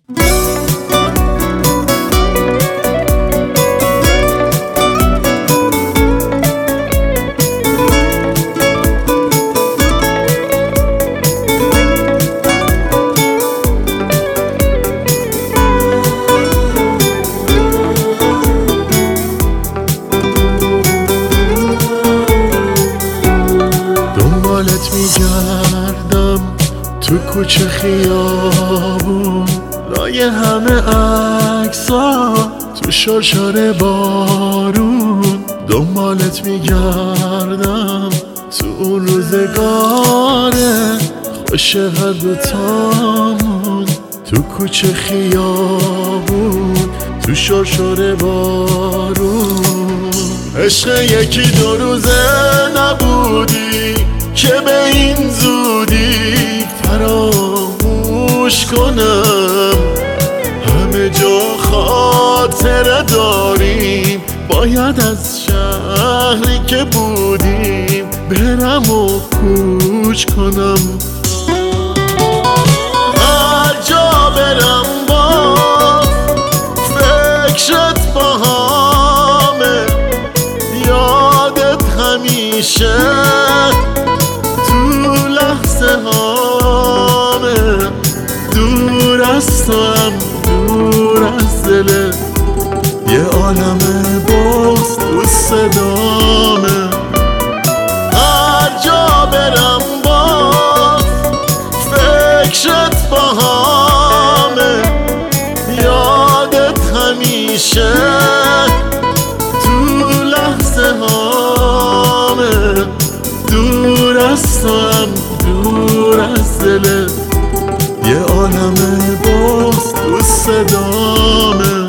دنبالت میگردم تو کوچه خیابون، لای همه عکس‌ها تو شرشر بارون. دنبالت میگردم تو اون روزگار خوش هر دوتامون، تو کوچه خیابون تو شرشر بارون. عشق یکی دو روزه نبودی که به این زودی فراموش کنم. همه جا خاطره داریم، باید از شهری که بودیم برم و کوچ کنم. هر جا برم با فکرت باهامه، یادت همیشه تو لحظه هامه. دور از تو هم دور از دلت، یه عالم بغض تو صدامه. هر جا برم با فکرت باهامه، یادت همیشه تو لحظه هامه. دور از تو هم دور از دلت، یه عالم بغض تو صدامه.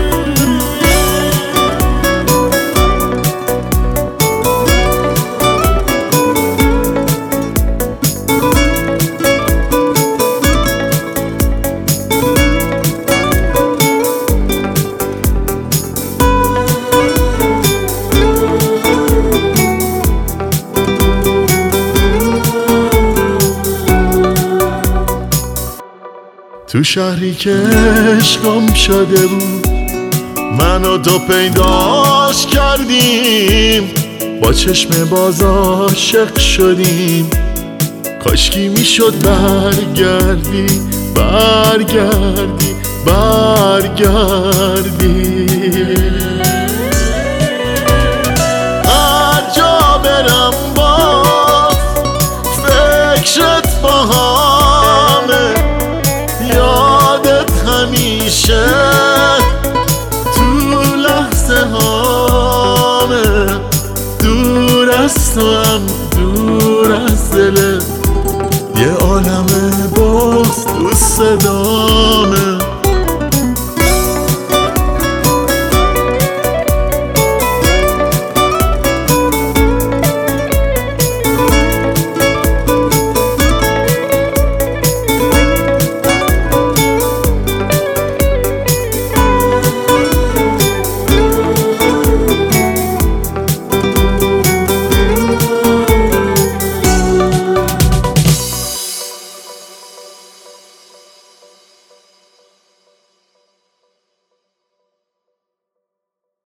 تو شهری که عشقم شده بود، من و تو پیداش کردیم، با چشم باز عاشق شدیم. کاشکی میشد برگردی برگردی برگردی. هر جا برم با فکرت باهامه، یادت همیشه تو لحظه هامه. دور از تو هم دور از دلت، یه عالم بغض تو صدامه.